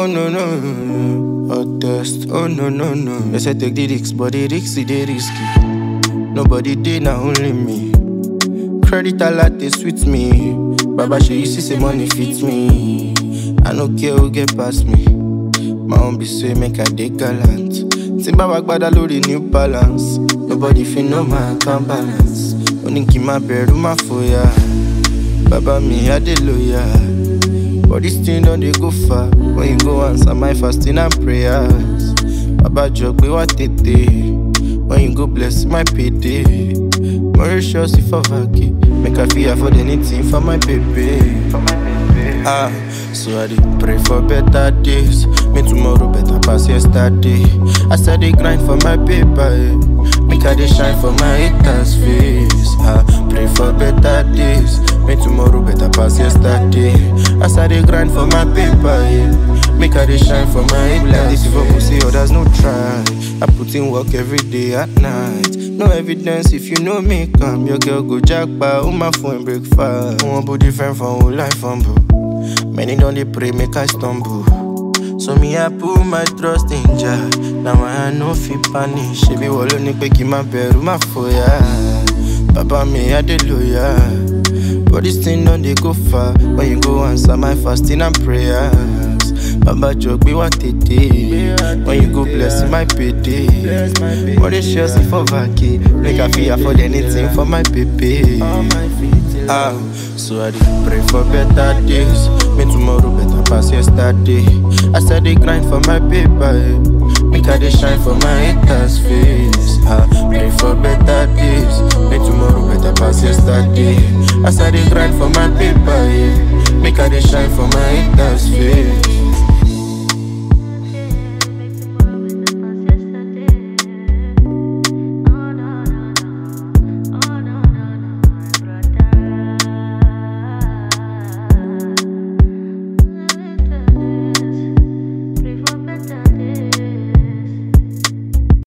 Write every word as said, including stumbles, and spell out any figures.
Oh no no, hot test. Oh no no no. They say take the risks, but the risks is they risky. Nobody did, now only me. Credit a lot, they sweet me. Baba, she you see say money fits me. I no care who get past me. My own be say make I dey gallant. Timba wagbada lori new balance. Nobody feel no man can balance. Only keep my bed on my foya. Baba me I dey loyal. But this thing don't they go far. When you go answer my fasting and prayers. Baba jog we what it day. When you go bless my payday. Mauritius if I vacate. Make I feel afford anything for my baby. For my baby. Ah, so I did pray for better days. Me tomorrow better pass yesterday. I said they grind for my paper. Eh. Make I dey shine for my haters' face. Ah, pray for better days. Me tomorrow better pass yesterday. I said they grind for my paper. Eh. Make I dey shine for my haters' face. If I see others no try. I put in work every day at night. No evidence if you know me, come. Your girl go jackpot, on my phone break fast. One body different from whole life humble. Many don't they pray, make I stumble. So me I put my trust in Jah. Now I no fit panic. She be wallow ni pe ki ma beru ma foya. Papa me I dey loyal. But this thing don't they go far. When you go answer my fasting and prayers. Baba joke be what it is. When you go bless my payday. Mauritius if I vacate. Make I feel afford anything for my baby. Ah, so I did pray for better days. Me tomorrow better pass yesterday. I said they grind for my paper. Eh. Make I dey shine for my haters' face. Ah, pray for better days. Me tomorrow better pass yesterday. I said they grind for my paper. Eh. Make I dey shine for my haters' face.